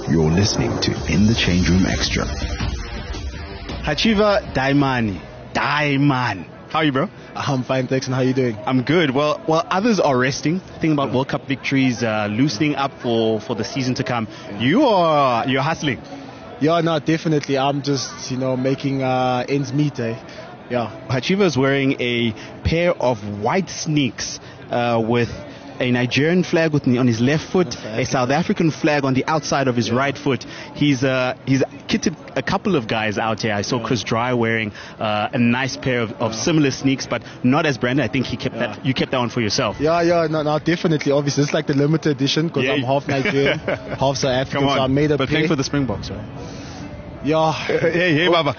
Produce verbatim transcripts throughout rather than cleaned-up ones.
You're listening to In the Change Room Extra. Hachiva Daimani. Daiman. How are you, bro? I'm fine, thanks. And how are you doing? I'm good. Well, well, others are resting, thinking about World Cup victories, uh, loosening up for, for the season to come. You are you're hustling. Yeah, no, definitely. I'm just, you know, making uh, ends meet, eh? Yeah. Hachiva is wearing a pair of white sneaks uh, with a Nigerian flag with, on his left foot, okay. a South African flag on the outside of his yeah. right foot. He's uh, he's kitted a couple of guys out here. I saw yeah. Chris Dry wearing uh, a nice pair of, of yeah. similar sneaks, but not as branded. I think he kept yeah. that. You kept that one for yourself. Yeah, yeah, no, no, definitely. Obviously, it's like the limited edition because yeah. I'm half Nigerian, half South African. Come on. So I made a but pair. playing for the Springboks, right? Yeah. hey, hey, Baba.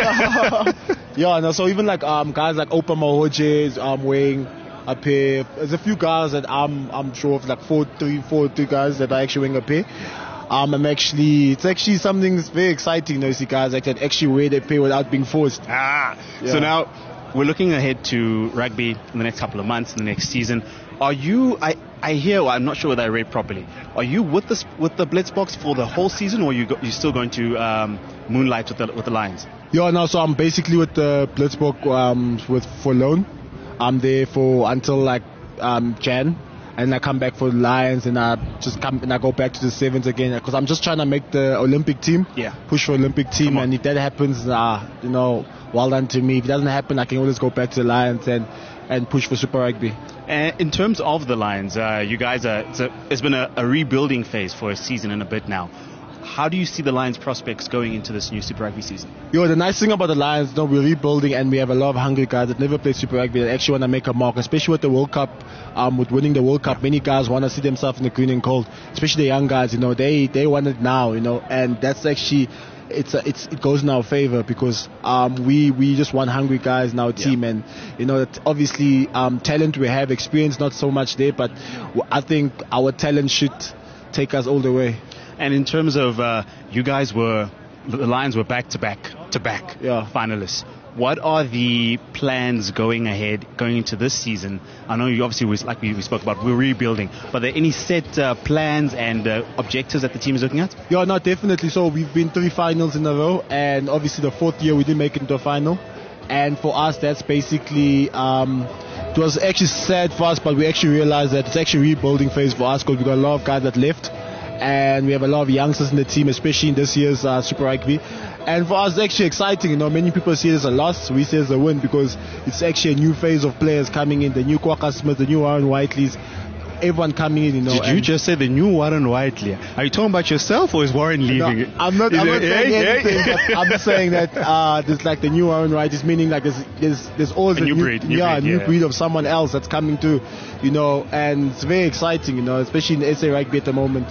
yeah, no. So even like um guys like Opa Mahoje, um wearing a pair. There's a few guys that I'm I'm sure of, like four, three, four, two guys that are actually wearing a pair. Um, I'm actually, it's actually something that's very exciting. You know, you see guys like that actually wear their pair without being forced. Ah, yeah. So now we're looking ahead to rugby in the next couple of months, in the next season. Are you? I I hear. Well, I'm not sure whether I read properly. Are you with the with the Blitzboks for the whole season, or are you go, you still going to um, moonlight with the with the Lions? Yeah, no. So I'm basically with the Blitzbok um, with for loan. I'm there for until like um, Jan, and I come back for the Lions, and I just come and I go back to the Sevens again because I'm just trying to make the Olympic team. Yeah. Push for Olympic team, and if that happens, uh, you know, well done to me. If it doesn't happen, I can always go back to the Lions and and push for Super Rugby. And in terms of the Lions, uh, you guys are it's, a, it's been a, a rebuilding phase for a season and a bit now. How do you see the Lions' prospects going into this new Super Rugby season? Yo, the nice thing about the Lions, you know, we're rebuilding and we have a lot of hungry guys that never played Super Rugby that actually want to make a mark, especially with the World Cup, um, with winning the World Cup. Many guys want to see themselves in the green and gold, especially the young guys, you know, they, they want it now, you know, and that's actually, it's a, it's it goes in our favor because um, we, we just want hungry guys in our team, yeah. and, you know, that obviously um, talent we have, experience not so much there, but I think our talent should take us all the way. And in terms of uh, you guys were, the Lions were back to back to back yeah. finalists. What are the plans going ahead, going into this season? I know you obviously, was, like we, we spoke about, we're rebuilding. But are there any set uh, plans and uh, objectives that the team is looking at? Yeah, no, definitely. So we've been three finals in a row, and obviously the fourth year we didn't make it into a final. And for us, that's basically, um, it was actually sad for us, but we actually realized that it's actually a rebuilding phase for us because we got a lot of guys that left. And we have a lot of youngsters in the team, especially in this year's uh, Super Rugby. And for us, it's actually exciting. You know, many people see it as a loss. We say it's a win because it's actually a new phase of players coming in. The new Kwagga Smith, the new Warren Whiteleys, everyone coming in. You know. Did you just say the new Warren Whiteley? Are you talking about yourself, or is Warren leaving? No, I'm not. I'm not it, saying hey, anything. Hey. I'm just saying that uh, there's like the new Warren Whiteleys, meaning like there's there's, there's always a, a new, new breed. New yeah, breed, a new yeah. breed of someone else that's coming to, you know, and it's very exciting. You know, especially in the S A Rugby at the moment.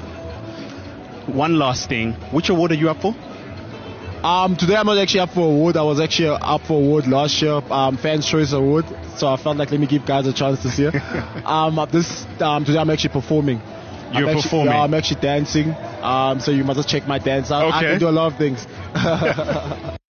One last thing. Which award are you up for? Um, today I'm not actually up for award. I was actually up for award last year, um, Fans Choice Award. So I felt like let me give guys a chance this year. um, this um, today I'm actually performing. You're I'm actually, performing. Yeah, I'm actually dancing. Um, so you must just check my dance out. Okay. I can do a lot of things.